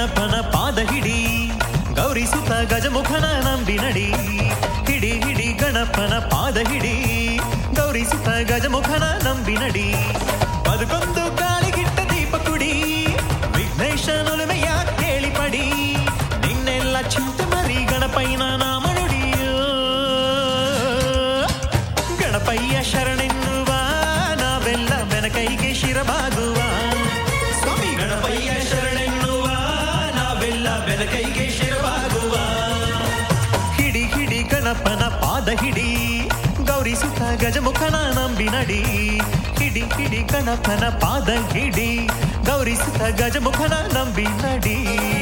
ಗಣಪನ ಪಾದ ಹಿಡಿ ಗೌರಿಸುತ್ತ ಗಜಮುಖನ ನಂಬಿ ನಡಿ. ಹಿಡಿ ಹಿಡಿ ಗಣಪನ ಪಾದ ಹಿಡಿ ಗೌರಿಸುತ್ತ ಗಜಮುಖನ ನಂಬಿ ನಡಿ. ಬದುಕೊಂದು ಗಾಳಿಗಿಟ್ಟ ದೀಪ ಕುಡಿ ವಿಘ್ನೇಶನೊಲುಮೆಯ ಕೇಳಿ ಪಡಿ. ನಿನ್ನೆಲ್ಲ ಚಿಂತೆ ಮರಿ ಗಣಪಯ್ಯನ ನಾಮ ನುಡಿ. ಗಣಪಯ್ಯ ಶರಣೆನ್ನುವ ನಾವೆಲ್ಲ ಬೆನಕೈಗೆ ಶಿರಬಾಗುವ. ಸ್ವಾಮಿ ಗಣಪಯ್ಯ ಶರಣೆನ್ನುವ ನಾವೆಲ್ಲ ಬೆನಕೈಗೆ ಶಿರಬಾಗುವ. ಹಿಡಿ ಹಿಡಿ ಗಣಪನ ಪಾದ ಹಿಡಿ ಗೌರಿಸುತ್ತ ಗಜಮುಖನ ನಂಬಿ ನಡಿ. ಹಿಡಿ ಹಿಡಿ ಗಣಪನ ಪಾದ ಹಿಡಿ ಗೌರಿಸುತ್ತ ಗಜಮುಖನ ನಂಬಿ ನಡಿ.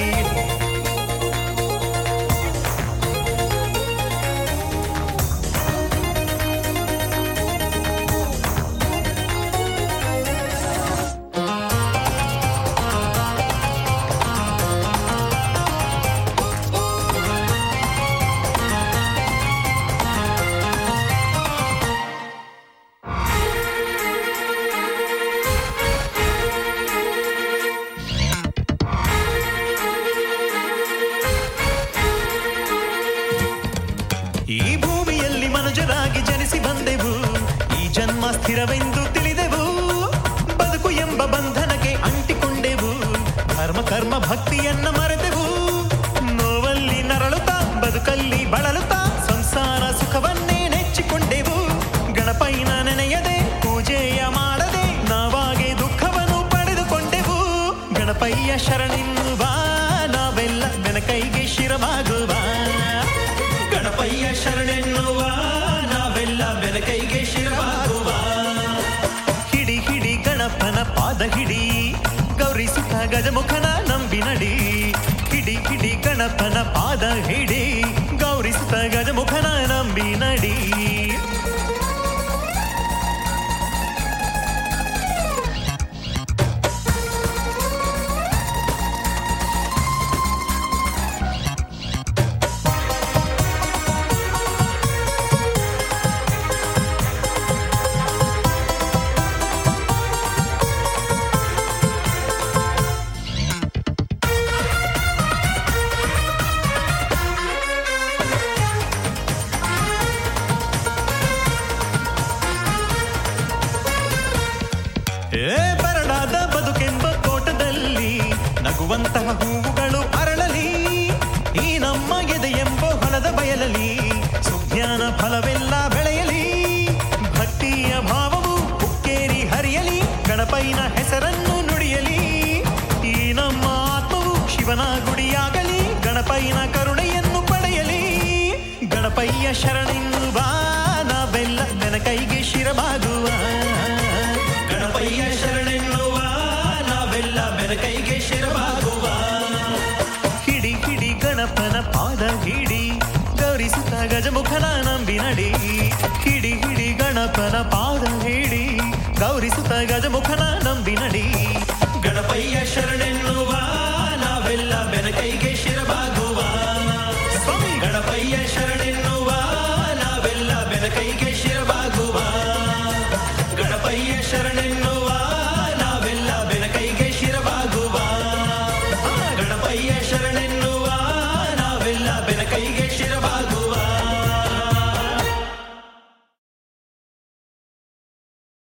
ಈ ಭೂಮಿಯಲ್ಲಿ ಮನುಜರಾಗಿ ಜನಿಸಿ ಬಂದೆವು, ಈ ಜನ್ಮ ಸ್ಥಿರವೆಂದು ತಿಳಿದೆವು. ಬದುಕು ಎಂಬ ಬಂಧನಕ್ಕೆ ಅಂಟಿಕೊಂಡೆವು, ಧರ್ಮ ಕರ್ಮ ಭಕ್ತಿಯನ್ನ ಮರೆತೆವು. ನೋವಲ್ಲಿ ನರಳುತ್ತಾ ಬದುಕಲ್ಲಿ ಬಳಲುತ್ತಾ ಸಂಸಾರ ಸುಖವನ್ನೇ ನೆಚ್ಚಿಕೊಂಡೆವು. ಗಣಪಯ್ಯನ ನೆನೆಯದೆ ಪೂಜೆಯ ಮಾಡದೆ ನಾವಾಗೆ ದುಃಖವನ್ನು ಪಡೆದುಕೊಂಡೆವು. ಗಣಪಯ್ಯ ಶರಣೆನ್ನುವ ನಾವೆಲ್ಲ ಬೆನಕೈಗೆ ಶಿರವಾಗುವ. ಗಣಪಯ್ಯ ಶರಣೆನ್ನುವ ನಾವೆಲ್ಲ ಬೆನಕೈಗೆ ಶಿರವಾಗುವ. ಹಿಡಿ ಹಿಡಿ ಗಣಪನ ಪಾದ ಹಿಡಿ ಗೌರಿಸುತ್ತ ಗಜಮುಖನ ನಂಬಿ ನಡಿ. ಹಿಡಿ ಹಿಡಿ ಗಣಪನ ಪಾದ ಹಿಡಿ ಗೌರಿಸುತ್ತ ಗಜಮುಖನ ನಂಬಿ ನಡಿ. ಬರಡಾದ ಬದುಕೆಂಬ ತೋಟದಲ್ಲಿ ನಗುವಂತಹ ಹೂವುಗಳು ಅರಳಲಿ. ಈ ನಮ್ಮ ಎದೆ ಎಂಬ ಹೊಲದ ಬಯಲಲಿ ಸುಜ್ಞಾನ ಫಲವೆಲ್ಲ ಬೆಳೆಯಲಿ. ಭಕ್ತಿಯ ಭಾವವು ಉಕ್ಕೇರಿ ಹರಿಯಲಿ, ಗಣಪಯ್ಯನ ಹೆಸರನ್ನು ನುಡಿಯಲಿ. ಈ ನಮ್ಮ ಆತ್ಮವು ಶಿವನ ಗುಡಿಯಾಗಲಿ, ಗಣಪಯ್ಯನ ಕರುಣೆಯನ್ನು ಪಡೆಯಲಿ. ಗಣಪಯ್ಯ ಶರಣೆನ್ನುವ ನಾವೆಲ್ಲ ಬೆನಕೈಗೆ ಶಿರಬಾಗುವ. ಗಣಪಯ್ಯ ಶರಣೆನ್ನುವ ನಾವೆಲ್ಲ ಬೆನಕೈಗೆ ಶಿರವಾಗುವ. ಹಿಡಿ ಹಿಡಿ ಗಣಪನ ಪಾದ ಹಿಡಿ ಗೌರಿಸುತ್ತ ಗಜಮುಖನ ನಂಬಿ ನಡಿ. ಹಿಡಿ ಹಿಡಿ ಗಣಪನ ಪಾದ ಹಿಡಿ ಗೌರಿಸುತ್ತ ಗಜಮುಖನ ನಂಬಿ ನಡಿ. ಗಣಪಯ್ಯ ಶರಣೆನ್ನುವ ನಾವೆಲ್ಲ ಬೆನಕೈಗೆ ಶಿರವಾಗುವ. ಸ್ವಾಮಿ ಗಣಪಯ್ಯ ಶರಣೆನ್ನುವ ನಾವೆಲ್ಲ ಬೆನಕೈಗೆ ಶಿರವಾಗುವ. ಗಣಪಯ್ಯ ಶರಣ